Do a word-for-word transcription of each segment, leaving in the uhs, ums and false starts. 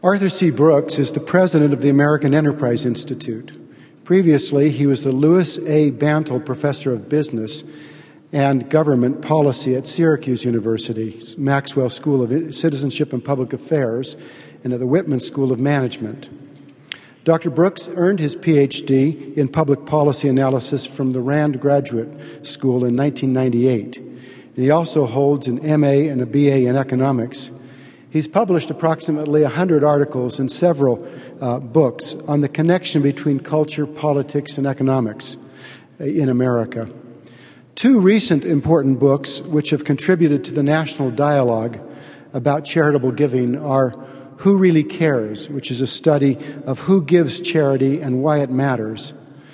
Arthur C. Brooks is the president of the American Enterprise Institute. Previously, he was the Lewis A. Bantle Professor of Business and Government Policy at Syracuse University, Maxwell School of Citizenship and Public Affairs, and at the Whitman School of Management. Doctor Brooks earned his P H D in Public Policy Analysis from the Rand Graduate School in nineteen ninety-eight. And he also holds an M A and a B A in Economics. He's published approximately one hundred articles and several uh, books on the connection between culture, politics, and economics in America. Two recent important books which have contributed to the national dialogue about charitable giving are Who Really Cares?, which is a study of who gives charity and why it matters,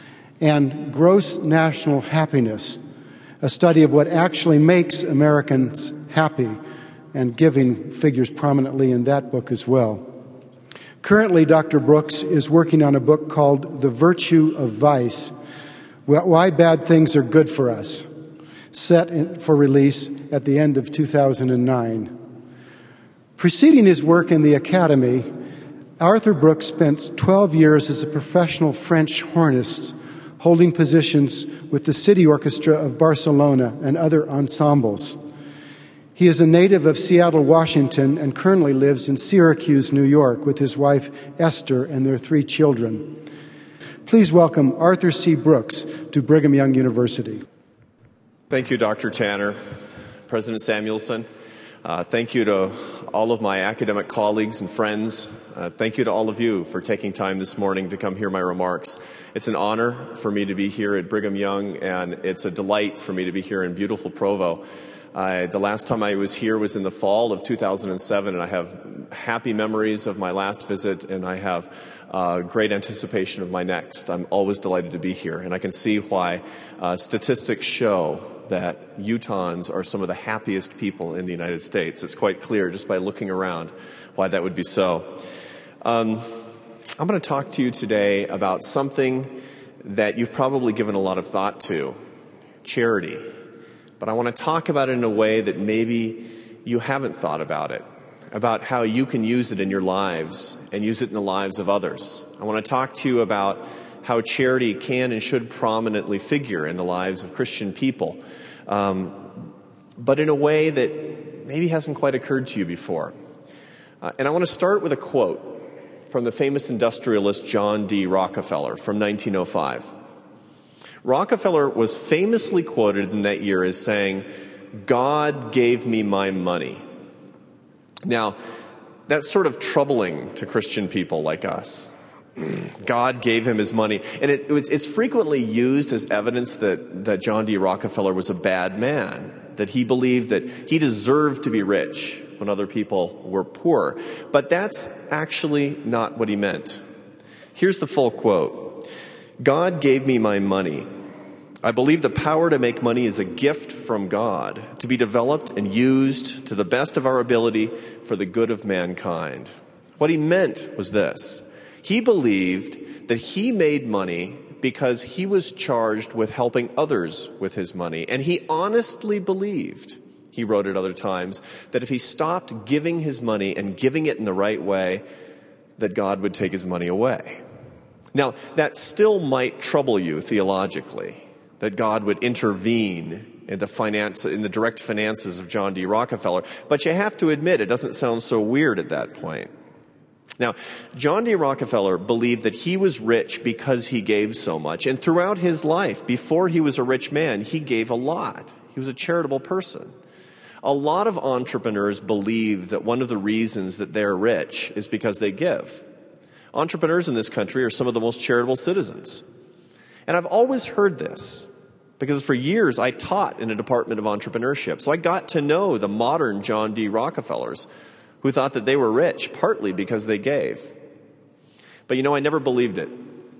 and Gross National Happiness, a study of what actually makes Americans happy, and giving figures prominently in that book as well. Currently, Doctor Brooks is working on a book called The Virtue of Vice, Why Bad Things Are Good for Us, set in, for release at the end of two thousand nine. Preceding his work in the Academy, Arthur Brooks spent twelve years as a professional French hornist, holding positions with the City Orchestra of Barcelona and other ensembles. He is a native of Seattle, Washington, and currently lives in Syracuse, New York, with his wife, Esther, and their three children. Please welcome Arthur C. Brooks to Brigham Young University. Thank you, Doctor Tanner, President Samuelson. Uh, thank you to all of my academic colleagues and friends. Uh, thank you to all of you for taking time this morning to come hear my remarks. It's an honor for me to be here at Brigham Young, and it's a delight for me to be here in beautiful Provo. Uh, the last time I was here was in the fall of two thousand seven, and I have happy memories of my last visit, and I have uh, great anticipation of my next. I'm always delighted to be here, and I can see why uh, statistics show that Utahns are some of the happiest people in the United States. It's quite clear just by looking around why that would be so. Um, I'm going to talk to you today about something that you've probably given a lot of thought to, charity. But I want to talk about it in a way that maybe you haven't thought about it, about how you can use it in your lives and use it in the lives of others. I want to talk to you about how charity can and should prominently figure in the lives of Christian people, um, but in a way that maybe hasn't quite occurred to you before. Uh, and I want to start with a quote from the famous industrialist John D. Rockefeller from nineteen oh five. Rockefeller was famously quoted in that year as saying, "God gave me my money." Now, that's sort of troubling to Christian people like us. God gave him his money. And it, it's frequently used as evidence that, that John D. Rockefeller was a bad man, that he believed that he deserved to be rich when other people were poor. But that's actually not what he meant. Here's the full quote. "God gave me my money. I believe the power to make money is a gift from God, to be developed and used to the best of our ability for the good of mankind." What he meant was this. He believed that he made money because he was charged with helping others with his money. And he honestly believed, he wrote at other times, that if he stopped giving his money and giving it in the right way, that God would take his money away. Now, that still might trouble you theologically, that God would intervene in the finance, in the direct finances of John D. Rockefeller. But you have to admit, it doesn't sound so weird at that point. Now, John D. Rockefeller believed that he was rich because he gave so much. And throughout his life, before he was a rich man, he gave a lot. He was a charitable person. A lot of entrepreneurs believe that one of the reasons that they're rich is because they give. Entrepreneurs in this country are some of the most charitable citizens. And I've always heard this because for years I taught in a department of entrepreneurship. So I got to know the modern John D. Rockefellers who thought that they were rich partly because they gave. But you know, I never believed it.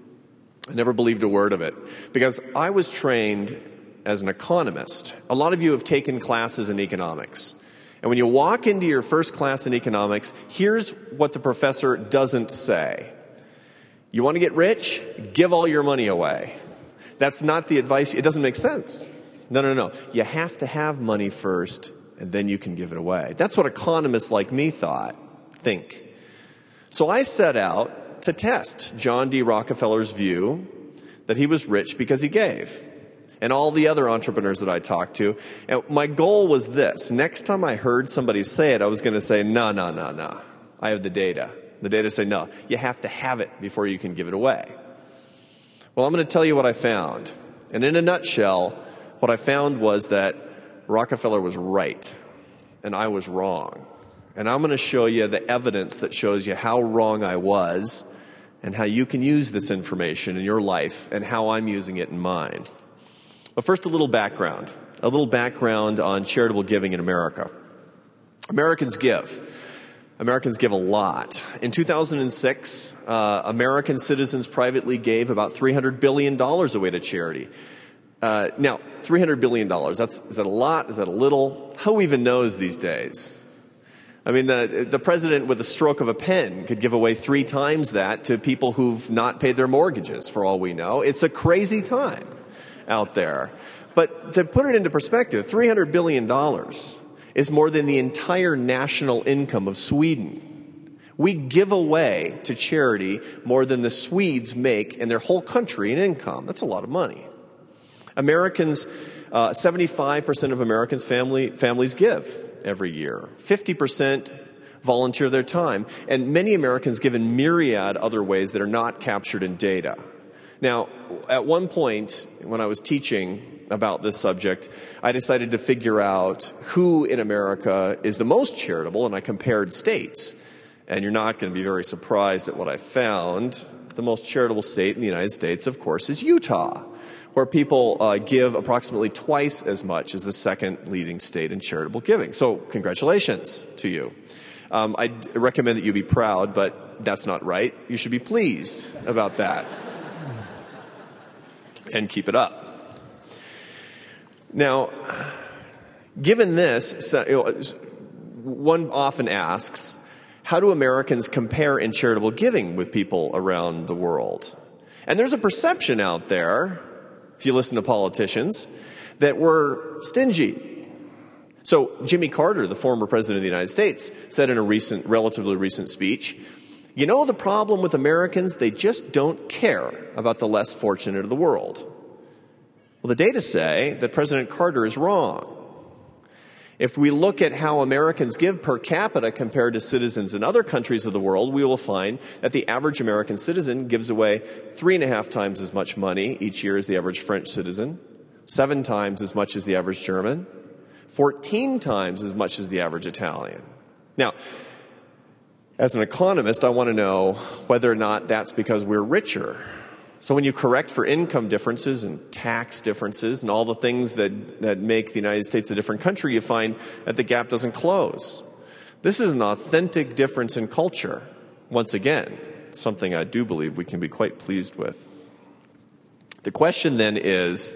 I never believed a word of it because I was trained as an economist. A lot of you have taken classes in economics. And when you walk into your first class in economics, here's what the professor doesn't say. You want to get rich? Give all your money away. That's not the advice. It doesn't make sense. No, no, no. You have to have money first, and then you can give it away. That's what economists like me thought, think. So I set out to test John D. Rockefeller's view that he was rich because he gave, and all the other entrepreneurs that I talked to. And my goal was this. Next time I heard somebody say it, I was going to say, no, no, no, no. I have the data. The data say, no, you have to have it before you can give it away. Well, I'm going to tell you what I found. And in a nutshell, what I found was that Rockefeller was right, and I was wrong. And I'm going to show you the evidence that shows you how wrong I was and how you can use this information in your life and how I'm using it in mine. But first, a little background. A little background on charitable giving in America. Americans give. Americans give a lot. In two thousand six, uh, American citizens privately gave about three hundred billion dollars away to charity. Uh, now, three hundred billion dollars, that's, is that a lot? Is that a little? Who even knows these days? I mean, the, the president with a stroke of a pen could give away three times that to people who've not paid their mortgages, for all we know. It's a crazy time out there. But to put it into perspective, three hundred billion dollars is more than the entire national income of Sweden. We give away to charity more than the Swedes make in their whole country in income. That's a lot of money. Americans, uh, seventy-five percent of Americans' family, families give every year. fifty percent volunteer their time. And many Americans give in myriad other ways that are not captured in data. Now, at one point, when I was teaching about this subject, I decided to figure out who in America is the most charitable, and I compared states. And you're not going to be very surprised at what I found. The most charitable state in the United States, of course, is Utah, where people uh, give approximately twice as much as the second leading state in charitable giving. So congratulations to you. Um, I recommend that you be proud, but that's not right. You should be pleased about that. And keep it up. Now, given this, one often asks, how do Americans compare in charitable giving with people around the world? And there's a perception out there, if you listen to politicians, that we're stingy. So Jimmy Carter, the former president of the United States, said in a recent, relatively recent speech, you know the problem with Americans? They just don't care about the less fortunate of the world. Well, the data say that President Carter is wrong. If we look at how Americans give per capita compared to citizens in other countries of the world, we will find that the average American citizen gives away three and a half times as much money each year as the average French citizen, seven times as much as the average German, fourteen times as much as the average Italian. Now, as an economist, I want to know whether or not that's because we're richer. So when you correct for income differences and tax differences and all the things that, that make the United States a different country, you find that the gap doesn't close. This is an authentic difference in culture. Once again, something I do believe we can be quite pleased with. The question then is,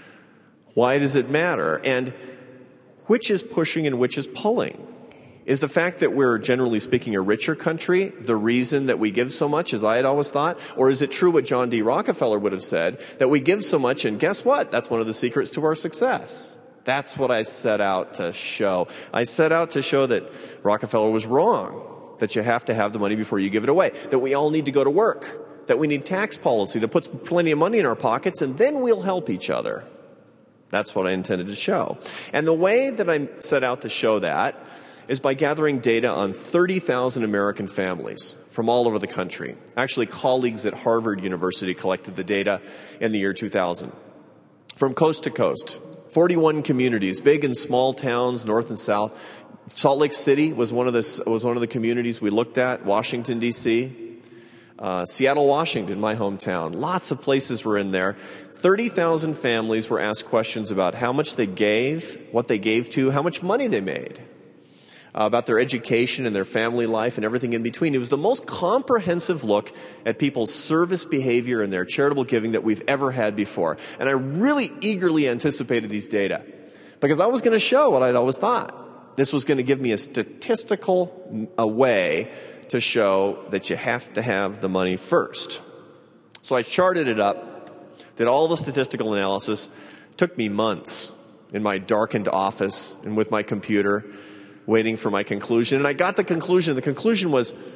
why does it matter? And which is pushing and which is pulling? Is the fact that we're, generally speaking, a richer country the reason that we give so much, as I had always thought? Or is it true what John D. Rockefeller would have said, that we give so much, and guess what? That's one of the secrets to our success. That's what I set out to show. I set out to show that Rockefeller was wrong, that you have to have the money before you give it away, that we all need to go to work, that we need tax policy that puts plenty of money in our pockets, and then we'll help each other. That's what I intended to show. And the way that I set out to show that is by gathering data on thirty thousand American families from all over the country. Actually, colleagues at Harvard University collected the data in the year two thousand. From coast to coast, forty-one communities, big and small towns, north and south. Salt Lake City was one of the, was one of the communities we looked at, Washington, D C Uh, Seattle, Washington, my hometown. Lots of places were in there. thirty thousand families were asked questions about how much they gave, what they gave to, how much money they made, uh, about their education and their family life and everything in between. It was the most comprehensive look at people's service behavior and their charitable giving that we've ever had before. And I really eagerly anticipated these data because I was going to show what I'd always thought. This was going to give me a statistical a way to show that you have to have the money first. So I charted it up, did all the statistical analysis. It took me months in my darkened office and with my computer waiting for my conclusion. And I got the conclusion. The conclusion was,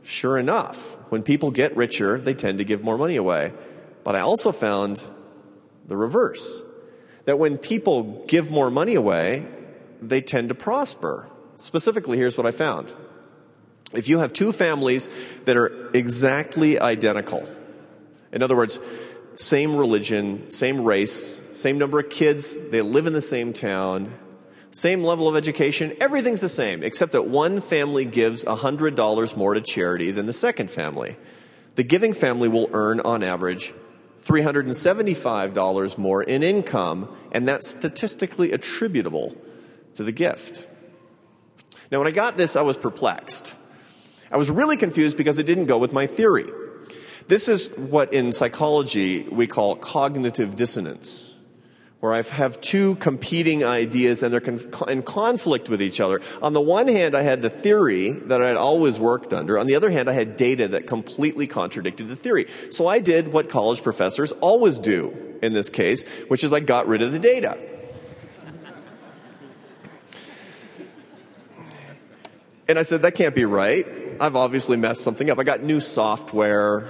Sure enough, when people get richer, they tend to give more money away. But I also found the reverse, that when people give more money away, they tend to prosper. Specifically, here's what I found. If you have two families that are exactly identical, in other words, same religion, same race, same number of kids, they live in the same town, same level of education, everything's the same, except that one family gives one hundred dollars more to charity than the second family. The giving family will earn, on average, three hundred seventy-five dollars more in income, and that's statistically attributable to the gift. Now, when I got this, I was perplexed. I was really confused because it didn't go with my theory. This is what in psychology we call cognitive dissonance, where I have two competing ideas and they're con- in conflict with each other. On the one hand, I had the theory that I had always worked under. On the other hand, I had data that completely contradicted the theory. So I did what college professors always do in this case, which is I got rid of the data. And I said, that can't be right. I've obviously messed something up. I got new software.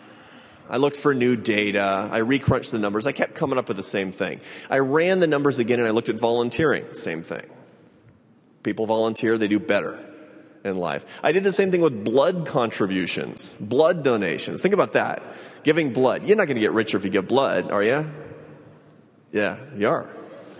I looked for new data. I recrunched the numbers. I kept coming up with the same thing. I ran the numbers again and I looked at volunteering. Same thing. People volunteer, they do better in life. I did the same thing with blood contributions, blood donations. Think about that. Giving blood. You're not going to get richer if you give blood, are you? Yeah, you are.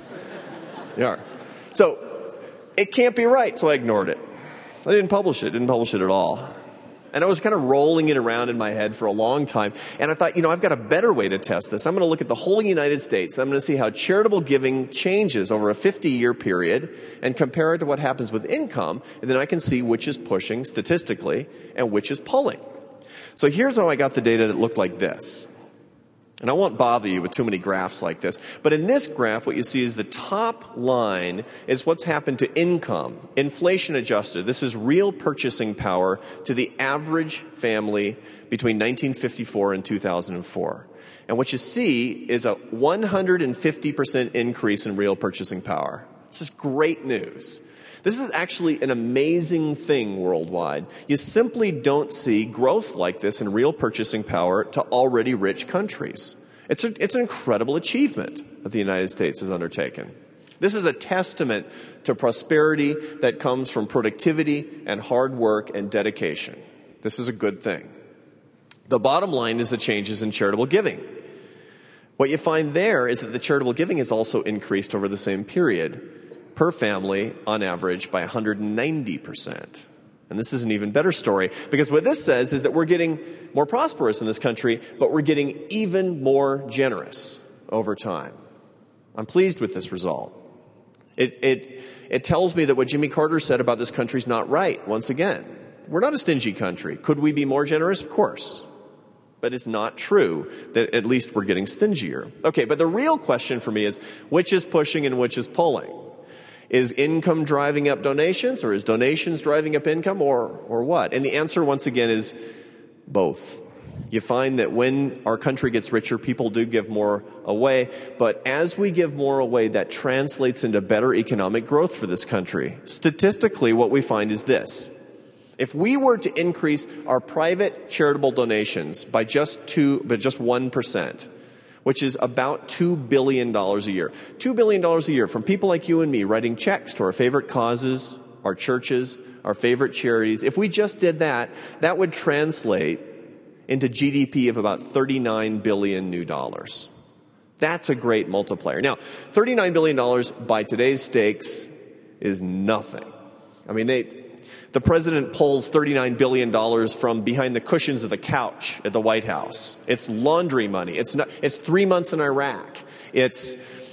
You are. So, it can't be right, so I ignored it. I didn't publish it. Didn't publish it at all. And I was kind of rolling it around in my head for a long time. And I thought, you know, I've got a better way to test this. I'm going to look at the whole United States. I'm going to see how charitable giving changes over a fifty-year period and compare it to what happens with income. And then I can see which is pushing statistically and which is pulling. So here's how I got the data that looked like this. And I won't bother you with too many graphs like this. But in this graph, what you see is the top line is what's happened to income, inflation adjusted. This is real purchasing power to the average family between nineteen fifty-four and two thousand four. And what you see is a one hundred fifty percent increase in real purchasing power. This is great news. This is actually an amazing thing worldwide. You simply don't see growth like this in real purchasing power to already rich countries. It's, a, it's an incredible achievement that the United States has undertaken. This is a testament to prosperity that comes from productivity and hard work and dedication. This is a good thing. The bottom line is the changes in charitable giving. What you find there is that the charitable giving has also increased over the same period, per family, on average, by one hundred ninety percent. And this is an even better story, because what this says is that we're getting more prosperous in this country, but we're getting even more generous over time. I'm pleased with this result. It, it, it tells me that what Jimmy Carter said about this country is not right, once again. We're not a stingy country. Could we be more generous? Of course. But it's not true that at least we're getting stingier. Okay, but the real question for me is, which is pushing and which is pulling? Is income driving up donations, or is donations driving up income, or or what? And the answer, once again, is both. You find that when our country gets richer, people do give more away. But as we give more away, that translates into better economic growth for this country. Statistically, what we find is this. If we were to increase our private charitable donations by just two, but just one percent, which is about two billion dollars a year. two billion dollars a year from people like you and me writing checks to our favorite causes, our churches, our favorite charities. If we just did that, that would translate into G D P of about thirty-nine billion new dollars. That's a great multiplier. Now, thirty-nine billion dollars by today's stakes is nothing. I mean, they... The president pulls thirty-nine billion dollars from behind the cushions of the couch at the White House. It's laundry money. It's not, it's three months in Iraq. It's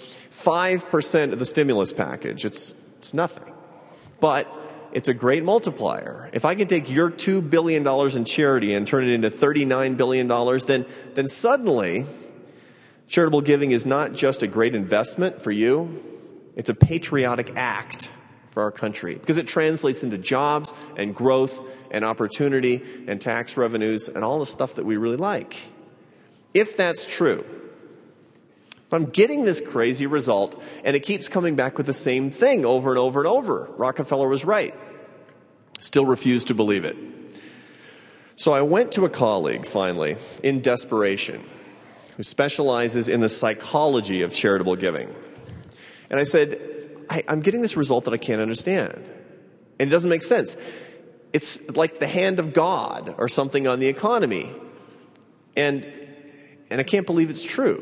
five percent of the stimulus package. It's, it's nothing. But it's a great multiplier. If I can take your two billion dollars in charity and turn it into thirty-nine billion dollars, then, then suddenly charitable giving is not just a great investment for you. It's a patriotic act for our country, because it translates into jobs and growth and opportunity and tax revenues and all the stuff that we really like. If that's true, if I'm getting this crazy result and it keeps coming back with the same thing over and over and over, Rockefeller was right. Still refuse to believe it. So I went to a colleague, finally, in desperation, who specializes in the psychology of charitable giving. And I said, I, I'm getting this result that I can't understand. And it doesn't make sense. It's like the hand of God or something on the economy. And, and I can't believe it's true.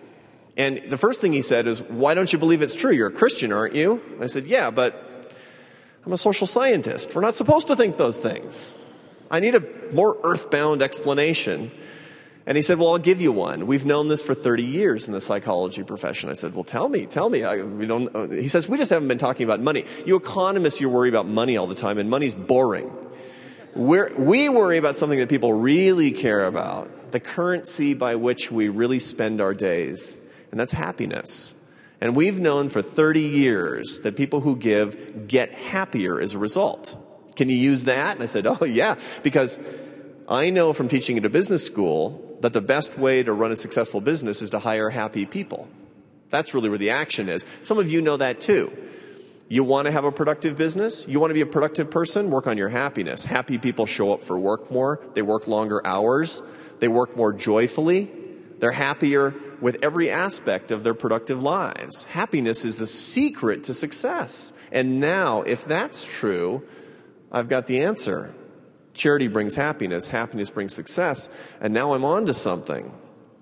And the first thing he said is, why don't you believe it's true? You're a Christian, aren't you? And I said, yeah, but I'm a social scientist. We're not supposed to think those things. I need a more earthbound explanation. And he said, well, I'll give you one. We've known this for thirty years in the psychology profession. I said, well, tell me, tell me. I, we don't. Uh, he says, we just haven't been talking about money. You economists, you worry about money all the time, and money's boring. We're, we worry about something that people really care about, the currency by which we really spend our days. And that's happiness. And we've known for thirty years that people who give get happier as a result. Can you use that? And I said, oh, yeah, because I know from teaching at a business school that the best way to run a successful business is to hire happy people. That's really where the action is. Some of you know that too. You want to have a productive business? You want to be a productive person? Work on your happiness. Happy people show up for work more. They work longer hours. They work more joyfully. They're happier with every aspect of their productive lives. Happiness is the secret to success. And now, if that's true, I've got the answer. Charity brings happiness. Happiness brings success. And now I'm on to something.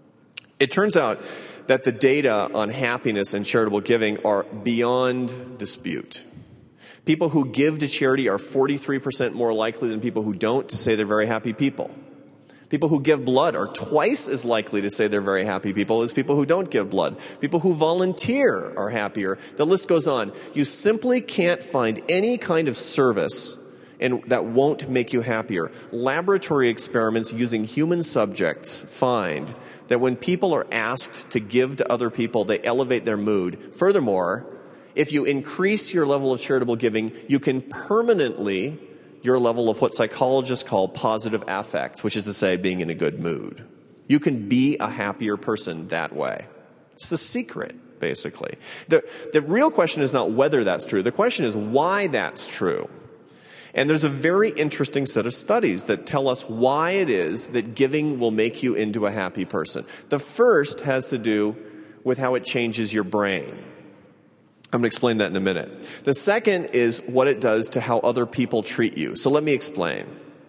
It turns out that the data on happiness and charitable giving are beyond dispute. People who give to charity are forty-three percent more likely than people who don't to say they're very happy people. People who give blood are twice as likely to say they're very happy people as people who don't give blood. People who volunteer are happier. The list goes on. You simply can't find any kind of service and that won't make you happier. Laboratory experiments using human subjects find that when people are asked to give to other people, they elevate their mood. Furthermore, if you increase your level of charitable giving, you can permanently your level of what psychologists call positive affect, which is to say being in a good mood. You can be a happier person that way. It's the secret, basically. The, the real question is not whether that's true. The question is why that's true. And there's a very interesting set of studies that tell us why it is that giving will make you into a happy person. The first has to do with how it changes your brain. I'm going to explain that in a minute. The second is what it does to how other people treat you. So let me explain.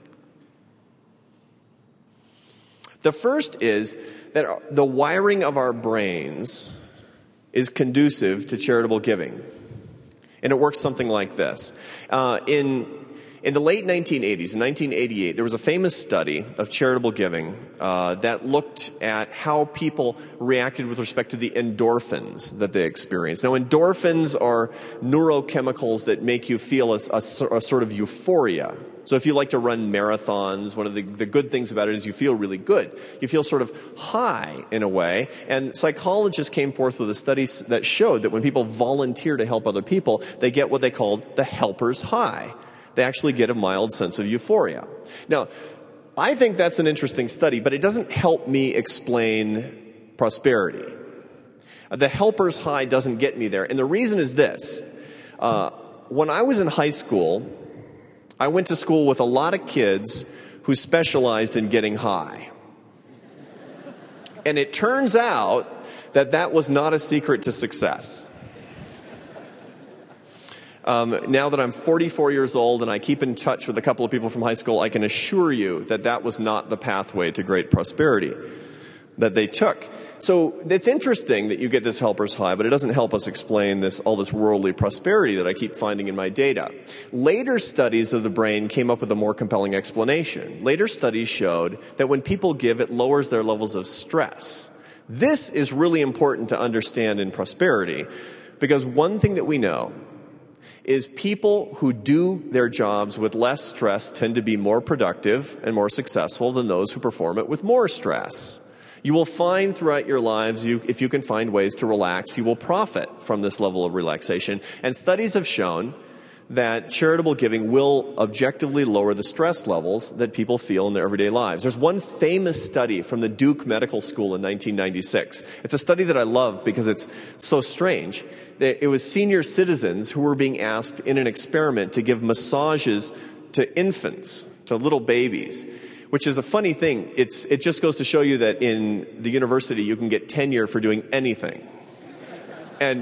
The first is that the wiring of our brains is conducive to charitable giving. And it works something like this. Uh, in In the late nineteen eighties, in nineteen eighty-eight, there was a famous study of charitable giving uh, that looked at how people reacted with respect to the endorphins that they experienced. Now, endorphins are neurochemicals that make you feel a, a, a sort of euphoria. So if you like to run marathons, one of the, the good things about it is you feel really good. You feel sort of high in a way. And psychologists came forth with a study that showed that when people volunteer to help other people, they get what they called the helper's high. They actually get a mild sense of euphoria. Now, I think that's an interesting study, but it doesn't help me explain prosperity. The helper's high doesn't get me there. And the reason is this. Uh, when I was in high school, I went to school with a lot of kids who specialized in getting high. And it turns out that that was not a secret to success. Um, now that I'm forty-four years old and I keep in touch with a couple of people from high school, I can assure you that that was not the pathway to great prosperity that they took. So it's interesting that you get this helper's high, but it doesn't help us explain this all this worldly prosperity that I keep finding in my data. Later studies of the brain came up with a more compelling explanation. Later studies showed that when people give, it lowers their levels of stress. This is really important to understand in prosperity, because one thing that we know is people who do their jobs with less stress tend to be more productive and more successful than those who perform it with more stress. You will find throughout your lives, you, if you can find ways to relax, you will profit from this level of relaxation. And studies have shown that charitable giving will objectively lower the stress levels that people feel in their everyday lives. There's one famous study from the Duke Medical School in nineteen ninety-six. It's a study that I love because it's so strange. It was senior citizens who were being asked in an experiment to give massages to infants, to little babies. which is a funny thing. It's, it just goes to show you that in the university you can get tenure for doing anything. And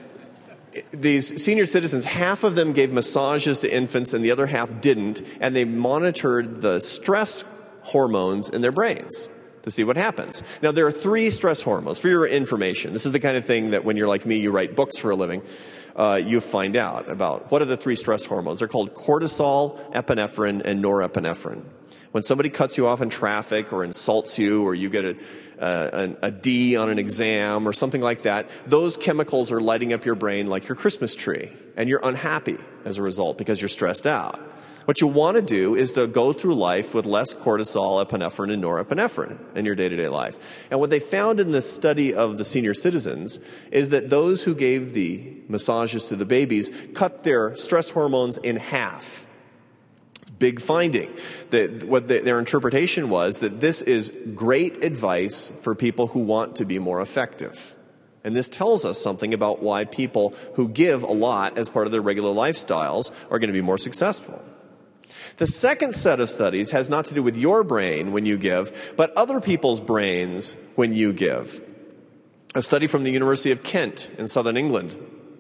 these senior citizens, half of them gave massages to infants and the other half didn't, and they monitored the stress hormones in their brains to see what happens. Now, there are three stress hormones. For your information, this is the kind of thing that when you're like me, you write books for a living, uh, you find out about. What are the three stress hormones? They're called cortisol, epinephrine, and norepinephrine. When somebody cuts you off in traffic or insults you, or you get a, uh, a, a D on an exam or something like that, those chemicals are lighting up your brain like your Christmas tree, and you're unhappy as a result because you're stressed out. What you want to do is to go through life with less cortisol, epinephrine, and norepinephrine in your day-to-day life. And what they found in the study of the senior citizens is that those who gave the massages to the babies cut their stress hormones in half. Big finding. That what the, their interpretation was that this is great advice for people who want to be more effective. And this tells us something about why people who give a lot as part of their regular lifestyles are going to be more successful. The second set of studies has not to do with your brain when you give, but other people's brains when you give. A study from the University of Kent in southern England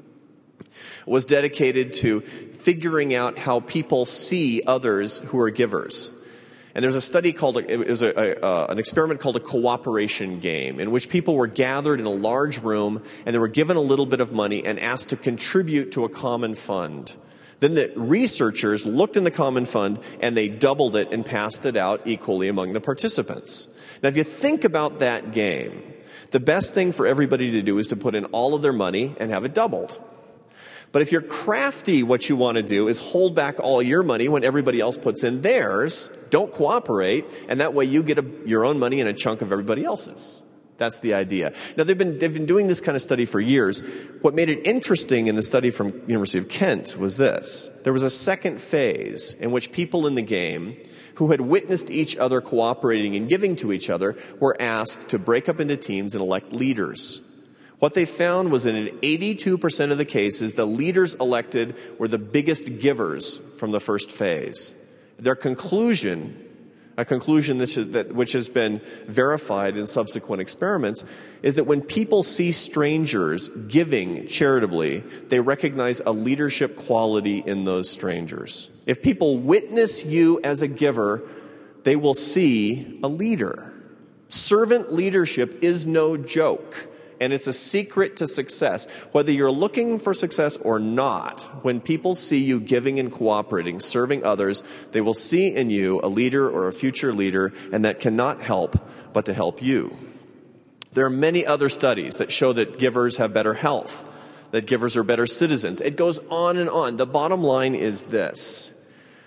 was dedicated to figuring out how people see others who are givers. And there's a study called, it was a, a, uh, an experiment called a cooperation game, in which people were gathered in a large room and they were given a little bit of money and asked to contribute to a common fund. Then the researchers looked in the common fund and they doubled it and passed it out equally among the participants. Now, if you think about that game, the best thing for everybody to do is to put in all of their money and have it doubled. But if you're crafty, what you want to do is hold back all your money when everybody else puts in theirs. Don't cooperate, and that way you get a, your own money and a chunk of everybody else's. That's the idea. Now, they've been, they've been doing this kind of study for years. What made it interesting in the study from University of Kent was this. There was a second phase in which people in the game who had witnessed each other cooperating and giving to each other were asked to break up into teams and elect leaders. What they found was that in eighty-two percent of the cases, the leaders elected were the biggest givers from the first phase. Their conclusion, a conclusion this is, that, which has been verified in subsequent experiments, is that when people see strangers giving charitably, they recognize a leadership quality in those strangers. If people witness you as a giver, they will see a leader. Servant leadership is no joke. And it's a secret to success. Whether you're looking for success or not, when people see you giving and cooperating, serving others, they will see in you a leader or a future leader, and that cannot help but to help you. There are many other studies that show that givers have better health, that givers are better citizens. It goes on and on. The bottom line is this.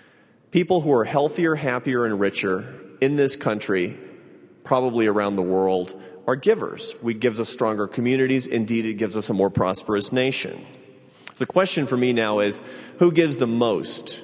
People who are healthier, happier, and richer in this country, probably around the world, are givers. It gives us stronger communities. Indeed, it gives us a more prosperous nation. The question for me now is, who gives the most?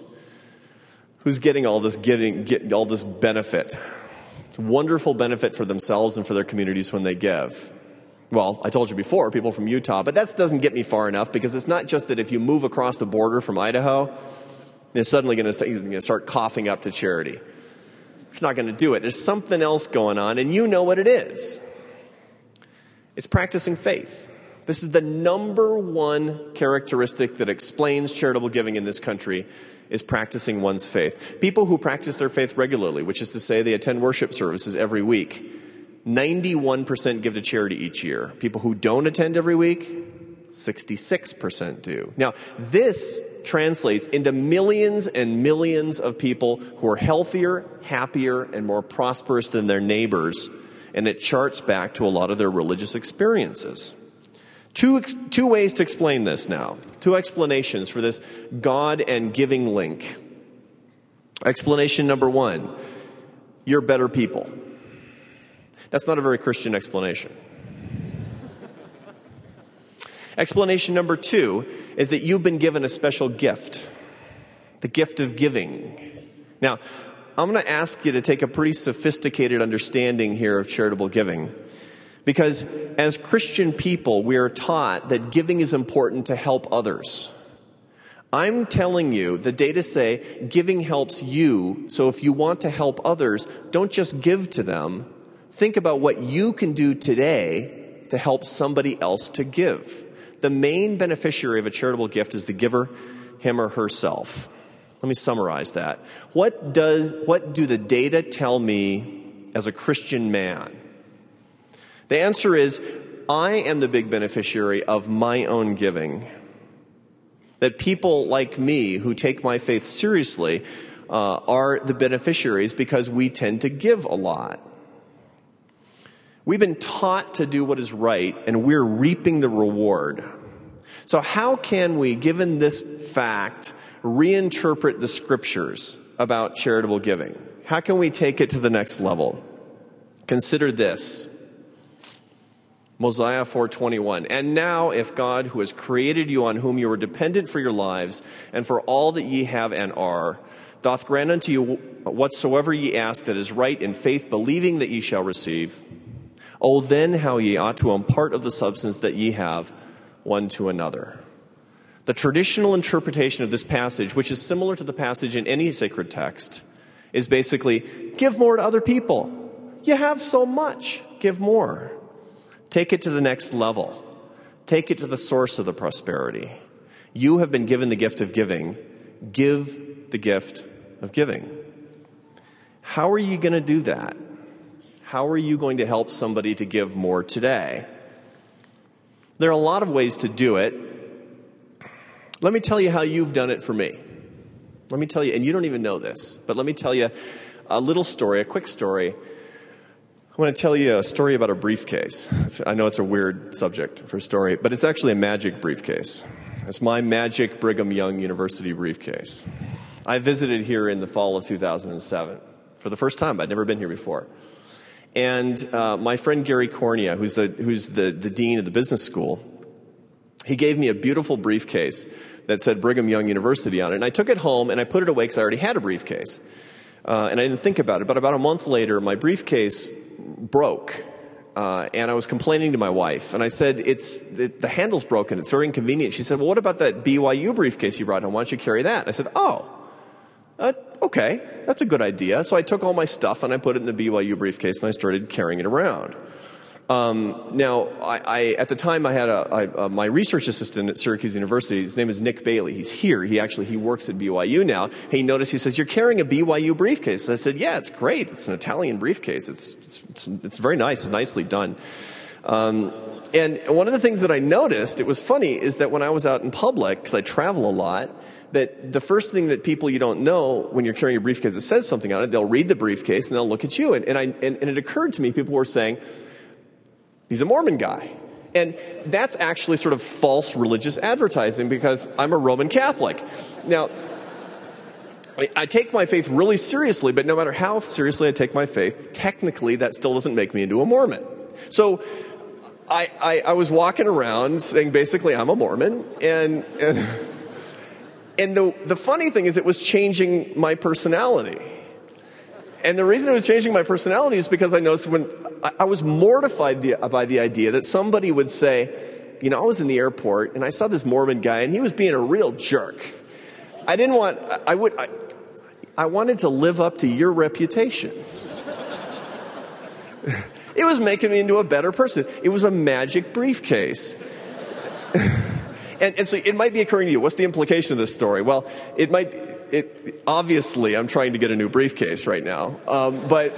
Who's getting all this giving, get all this benefit? Wonderful benefit for themselves and for their communities when they give. Well, I told you before, people from Utah, but that doesn't get me far enough, because it's not just that if you move across the border from Idaho, they're suddenly going to start coughing up to charity. It's not going to do it. There's something else going on, and you know what it is. It's practicing faith. This is the number one characteristic that explains charitable giving in this country, is practicing one's faith. People who practice their faith regularly, which is to say they attend worship services every week, ninety-one percent give to charity each year. People who don't attend every week, sixty-six percent do. Now, this translates into millions and millions of people who are healthier, happier, and more prosperous than their neighbors. And it charts back to a lot of their religious experiences. Two, two ways to explain this now. Two explanations for this God and giving link. Explanation number one, you're better people. That's not a very Christian explanation. Explanation number two is that you've been given a special gift. The gift of giving. Now, I'm going to ask you to take a pretty sophisticated understanding here of charitable giving. Because as Christian people, we are taught that giving is important to help others. I'm telling you, the data say giving helps you, so if you want to help others, don't just give to them. Think about what you can do today to help somebody else to give. The main beneficiary of a charitable gift is the giver, him or herself. Let me summarize that. What does, what do the data tell me as a Christian man? The answer is, I am the big beneficiary of my own giving. That people like me who take my faith seriously uh, are the beneficiaries because we tend to give a lot. We've been taught to do what is right, and we're reaping the reward. So how can we, given this fact, reinterpret the scriptures about charitable giving? How can we take it to the next level? Consider this. Mosiah four twenty-one. And now, if God, who has created you, on whom you are dependent for your lives, and for all that ye have and are, doth grant unto you whatsoever ye ask that is right in faith, believing that ye shall receive, O then how ye ought to impart of the substance that ye have one to another. The traditional interpretation of this passage, which is similar to the passage in any sacred text, is basically, give more to other people. You have so much. Give more. Take it to the next level. Take it to the source of the prosperity. You have been given the gift of giving. Give the gift of giving. How are you going to do that? How are you going to help somebody to give more today? There are a lot of ways to do it. Let me tell you how you've done it for me. Let me tell you, and you don't even know this, but let me tell you a little story, a quick story. I want to tell you a story about a briefcase. It's, I know it's a weird subject for a story, but it's actually a magic briefcase. It's my magic Brigham Young University briefcase. I visited here in the fall of two thousand seven for the first time. I'd never been here before. And uh, my friend Gary Cornea, who's the who's the, the dean of the business school, he gave me a beautiful briefcase that said Brigham Young University on it. And I took it home and I put it away because I already had a briefcase. Uh, and I didn't think about it. But about a month later, my briefcase broke. Uh, and I was complaining to my wife. And I said, it's it, the handle's broken. It's very inconvenient. She said, well, what about that B Y U briefcase you brought home? Why don't you carry that? I said, oh, uh, okay. That's a good idea. So I took all my stuff and I put it in the B Y U briefcase and I started carrying it around. Um, now, I, I, at the time, I had a, I, uh, my research assistant at Syracuse University. His name is Nick Bailey. He's here. He actually, he works at B Y U now. He noticed, he says, you're carrying a B Y U briefcase. I said, yeah, it's great. It's an Italian briefcase. It's, it's, it's, it's very nice. It's nicely done. Um, and one of the things that I noticed, it was funny, is that when I was out in public, because I travel a lot, that the first thing that people you don't know when you're carrying a briefcase that says something on it, they'll read the briefcase and they'll look at you. And, and I, and, and it occurred to me, people were saying, he's a Mormon guy. And that's actually sort of false religious advertising because I'm a Roman Catholic. Now, I take my faith really seriously, but no matter how seriously I take my faith, technically that still doesn't make me into a Mormon. So I, I, I was walking around saying basically I'm a Mormon, and and, and the, the funny thing is it was changing my personality. And the reason it was changing my personality is because I noticed when I was mortified the, by the idea that somebody would say, you know, I was in the airport and I saw this Mormon guy and he was being a real jerk. I didn't want, I would, I, I wanted to live up to your reputation. It was making me into a better person. It was a magic briefcase. and, and so it might be occurring to you, what's the implication of this story? Well, it might be, It, obviously, I'm trying to get a new briefcase right now, um, but,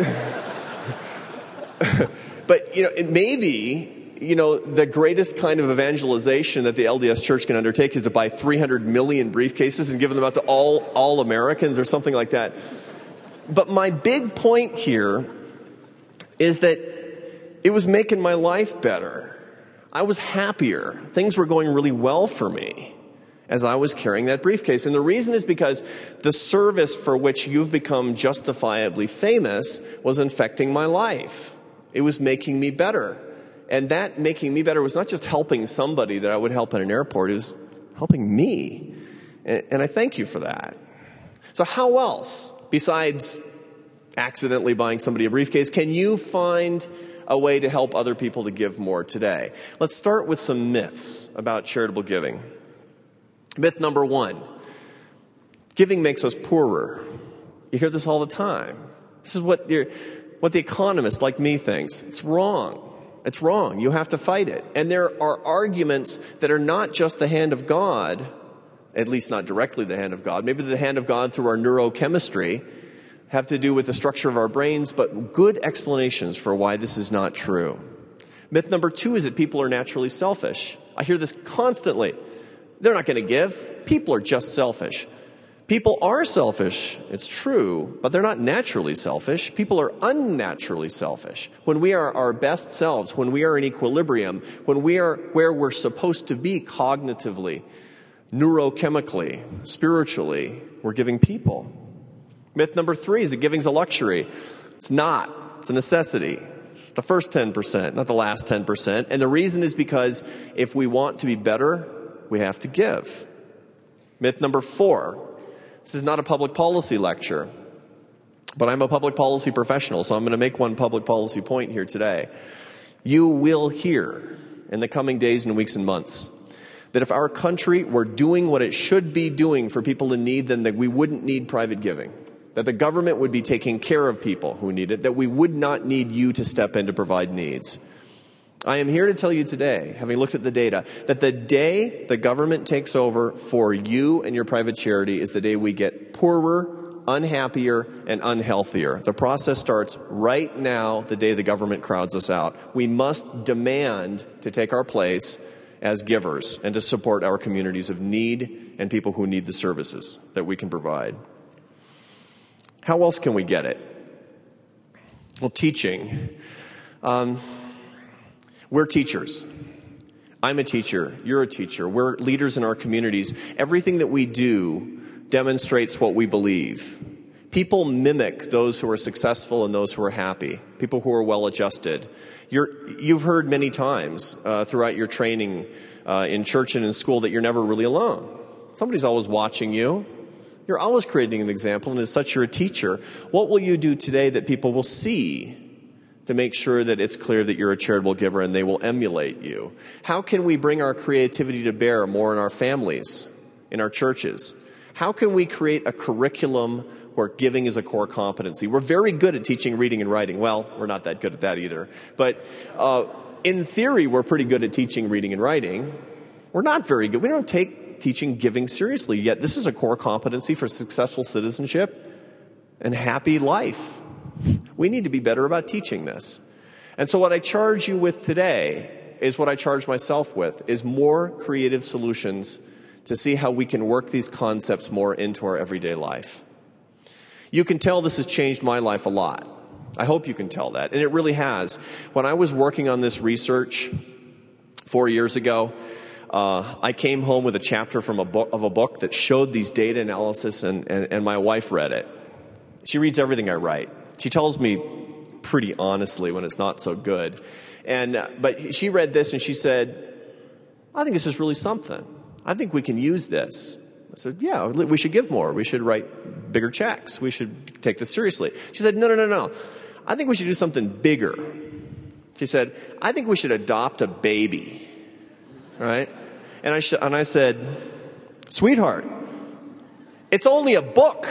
but you know, it may be, you know, the greatest kind of evangelization that the L D S Church can undertake is to buy three hundred million briefcases and give them out to all all Americans or something like that. But my big point here is that it was making my life better. I was happier. Things were going really well for me as I was carrying that briefcase. And the reason is because the service for which you've become justifiably famous was infecting my life. It was making me better. And that making me better was not just helping somebody that I would help in an airport, it was helping me. And, and I thank you for that. So how else, besides accidentally buying somebody a briefcase, can you find a way to help other people to give more today? Let's start with some myths about charitable giving. Myth number one, Giving makes us poorer. You hear this all the time. This is what you're, what the economist like me thinks. It's wrong. It's wrong. You have to fight it. And there are arguments that are not just the hand of God, at least not directly the hand of God. Maybe the hand of God through our neurochemistry have to do with the structure of our brains, but good explanations for why this is not true. Myth number two is that people are naturally selfish. I hear this constantly. They're not going to give. People are just selfish. People are selfish, it's true, but they're not naturally selfish. People are unnaturally selfish. When we are our best selves, when we are in equilibrium, when we are where we're supposed to be cognitively, neurochemically, spiritually, we're giving people. Myth number three is that giving's a luxury. It's not. It's a necessity. It's the first ten percent, not the last ten percent. And the reason is because if we want to be better, we have to give. Myth number four. This is not a public policy lecture, but I'm a public policy professional, so I'm going to make one public policy point here today. You will hear in the coming days and weeks and months that if our country were doing what it should be doing for people in need, then that we wouldn't need private giving, that the government would be taking care of people who need it, that we would not need you to step in to provide needs. I am here to tell you today, having looked at the data, that the day the government takes over for you and your private charity is the day we get poorer, unhappier, and unhealthier. The process starts right now, the day the government crowds us out. We must demand to take our place as givers and to support our communities of need and people who need the services that we can provide. How else can we get it? Well, teaching. Um... We're teachers. I'm a teacher. You're a teacher. We're leaders in our communities. Everything that we do demonstrates what we believe. People mimic those who are successful and those who are happy, people who are well-adjusted. You're, you've heard many times uh, throughout your training uh, in church and in school that you're never really alone. Somebody's always watching you. You're always creating an example, and as such, you're a teacher. What will you do today that people will see to make sure that it's clear that you're a charitable giver and they will emulate you? How can we bring our creativity to bear more in our families, in our churches? How can we create a curriculum where giving is a core competency? We're very good at teaching reading and writing. Well, we're not that good at that either. But uh, in theory, we're pretty good at teaching reading and writing. We're not very good. We don't take teaching giving seriously, yet this is a core competency for successful citizenship and happy life. We need to be better about teaching this. And so what I charge you with today is what I charge myself with, is more creative solutions to see how we can work these concepts more into our everyday life. You can tell this has changed my life a lot. I hope you can tell that. And it really has. When I was working on this research four years ago, uh, I came home with a chapter from a book, of a book that showed these data analysis, and, and, and my wife read it. She reads everything I write. She tells me pretty honestly when it's not so good. And uh, but she read this and she said, I think this is really something. I think we can use this. I said, yeah, we should give more. We should write bigger checks. We should take this seriously. She said, no, no, no, no. I think we should do something bigger. She said, I think we should adopt a baby. Right? And I, sh- and I said, sweetheart, it's only a book.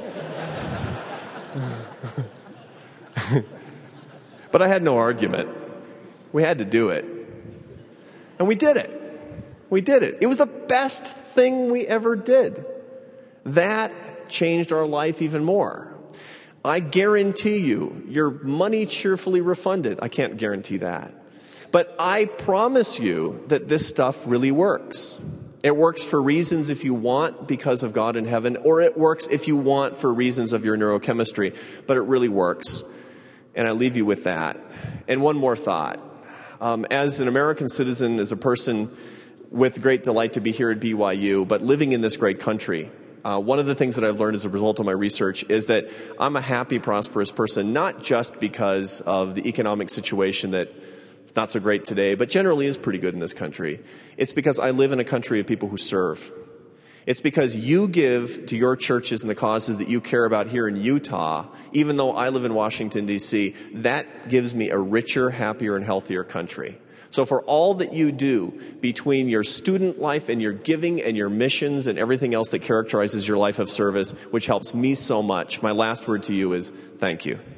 But I had no argument. We had to do it. And we did it. We did it. It was the best thing we ever did. That changed our life even more. I guarantee you, your money cheerfully refunded. I can't guarantee that. But I promise you that this stuff really works. It works for reasons if you want because of God in heaven, or it works if you want for reasons of your neurochemistry. But it really works. And I leave you with that. And one more thought. Um, as an American citizen, as a person with great delight to be here at B Y U, but living in this great country, uh, one of the things that I've learned as a result of my research is that I'm a happy, prosperous person, not just because of the economic situation that is not so great today, but generally is pretty good in this country. It's because I live in a country of people who serve. It's because you give to your churches and the causes that you care about here in Utah, even though I live in Washington, D C, that gives me a richer, happier, and healthier country. So for all that you do between your student life and your giving and your missions and everything else that characterizes your life of service, which helps me so much, my last word to you is thank you.